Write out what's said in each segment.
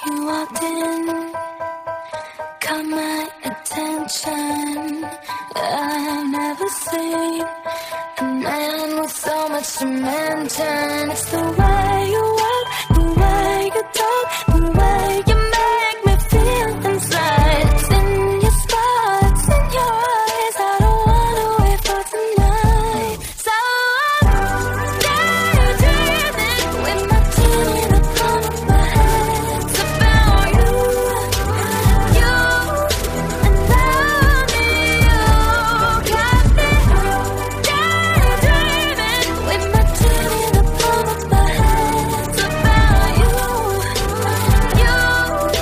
You walked in, caught my attention. I've never seen a man with so much dimension. It's the way you walk, the way you talk, the way you make me feel inside. It's in your smile, it's in your eyes. I don't wanna wait for tonight. So I'm daydreaming with my chin in the palm of my hand. It's about you, you and only you. Got me daydreaming with my chin in the palm of my hand. It's about you, you and only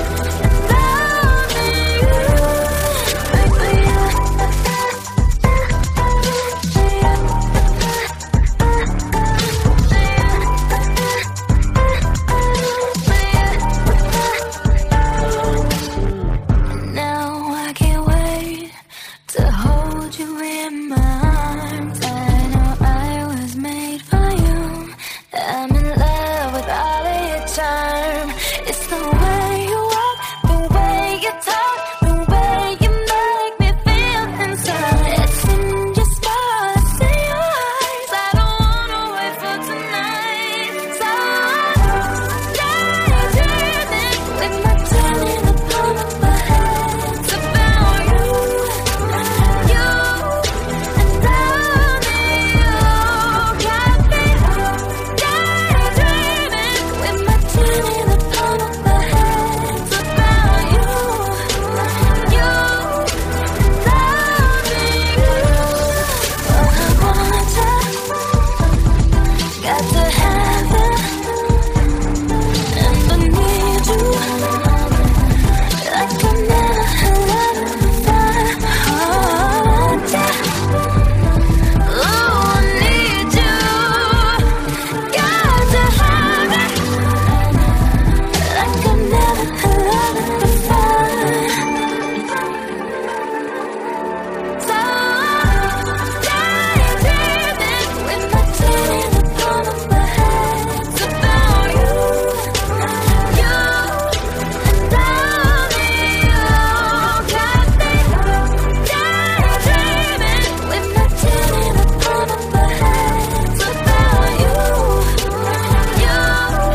Now I can't wait to hold you in my arms. I know I was made for you. I'm in love with all of your charm. It's the way you walk, the way you talk, the way you make me feel inside. It's in your smile, it's in your eyes. I don't wanna wait for tonight. So I'm daydreaming with my chin in the palm of my hand. It's about you, you and only you. Got me daydreaming with my chin in the palm of my hand. It's about you, you and only you. Oh, I want you, got to have you, and I need you like I've never had love before. Oh, yeah. Oh, I need you, got to have it like I've never had love before. So daydreaming with my chin in the palm of my hand. It's about you, you and only you. Got me daydreaming with my chin in the palm of my hand. It's about you, you and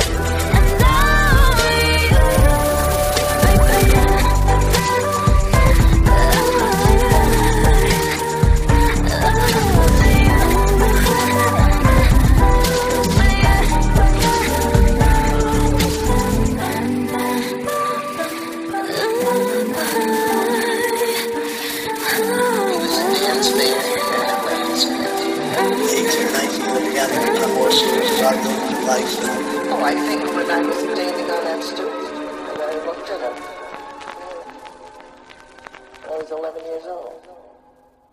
Dance baby. 18 or 19 living out here, become more serious about the life. Oh, I think when I was standing on that stoop, and I looked at him, I was 11 years old.